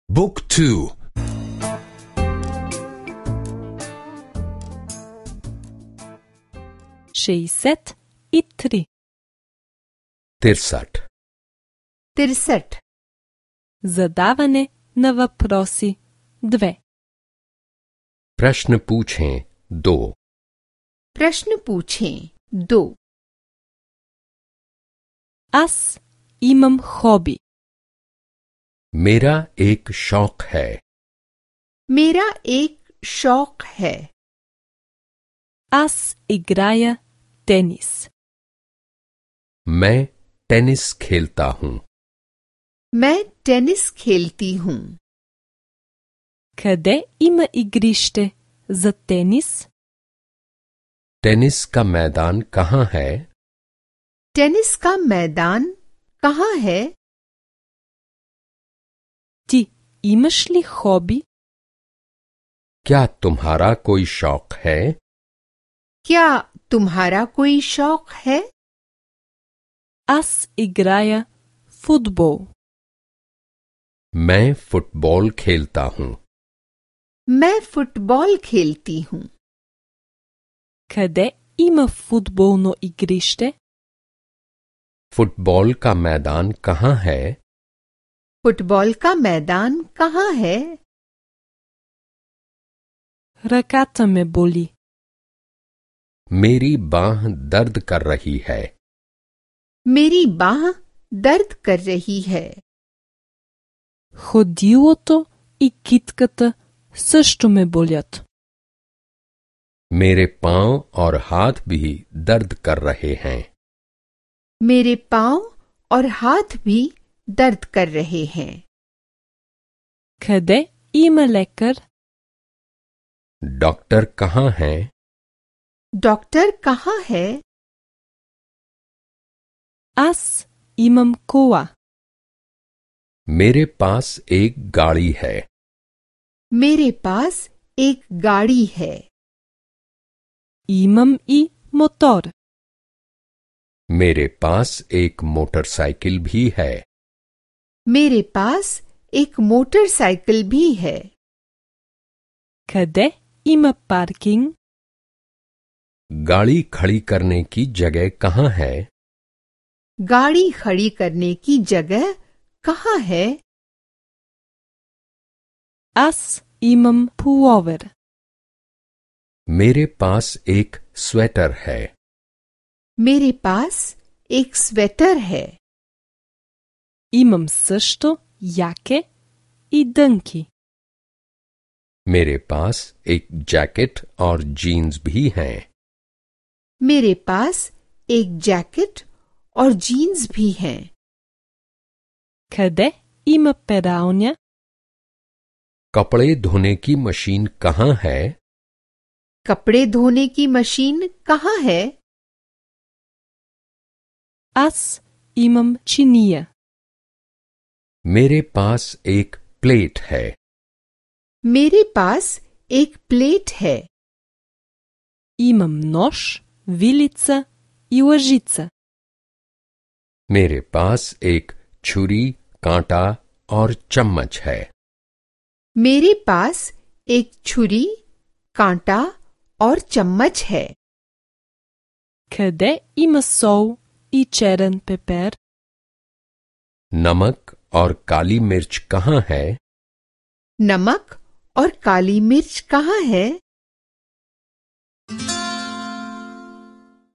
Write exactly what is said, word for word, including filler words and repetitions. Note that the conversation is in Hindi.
Book to шейсет и три. तिरसठ तिरसठ Задаване на въпроси две. प्रश्न पूछें दो प्रश्न पूछें दो Аз имам хоби. मेरा एक शौक है। मेरा एक शौक है। Аз играя тенис. मैं टेनिस खेलता हूँ। मैं टेनिस खेलती हूँ। Къде има игрище за тенис? टेनिस का मैदान कहाँ है? टेनिस का मैदान कहाँ है? Ти имаш ли хоби? क्या तुम्हारा कोई शौक है? क्या तुम्हारा कोई शौक है? Аз играя футбол. मैं फुटबॉल खेलता हूँ। मैं फुटबॉल खेलती हूँ। Къде има футболно игрище? फुटबॉल का मैदान कहाँ है? फुटबॉल का मैदान कहाँ है? Ръката ме боли. मेरी बाह दर्द कर रही है। मेरी बाह दर्द कर रही है। Ходилото и китката също ме болят. मेरे पांव और हाथ भी दर्द कर रहे हैं। मेरे पांव और हाथ भी दर्द कर रहे हैं। Къде има лекар? डॉक्टर कहाँ है? डॉक्टर कहाँ है? Аз имам кола. मेरे पास एक गाड़ी है। मेरे पास एक गाड़ी है। Имам и мотор. मेरे पास एक मोटरसाइकिल भी है। मेरे पास एक मोटरसाइकिल भी है। Къде има паркинг? गाड़ी खड़ी करने की जगह कहाँ है? गाड़ी खड़ी करने की जगह कहाँ है? Аз имам пуловер. मेरे पास एक स्वेटर है। मेरे पास एक स्वेटर है। Имам също яке и дънки. मेरे पास एक जैकेट और जीन्स भी हैं। मेरे पास एक जैकेट और जीन्स भी हैं। Къде има пералня? कपड़े धोने की मशीन कहाँ है? कपड़े धोने की मशीन कहाँ है? Аз имам чиния. मेरे पास एक प्लेट है। मेरे पास एक प्लेट है। Имам нож, вилица и лъжица. मेरे पास एक छुरी, कांटा और चम्मच है। मेरे पास एक छुरी, कांटा और चम्मच है। Къде има сол и черен пепер? नमक और काली मिर्च कहाँ है? नमक और काली मिर्च कहाँ है?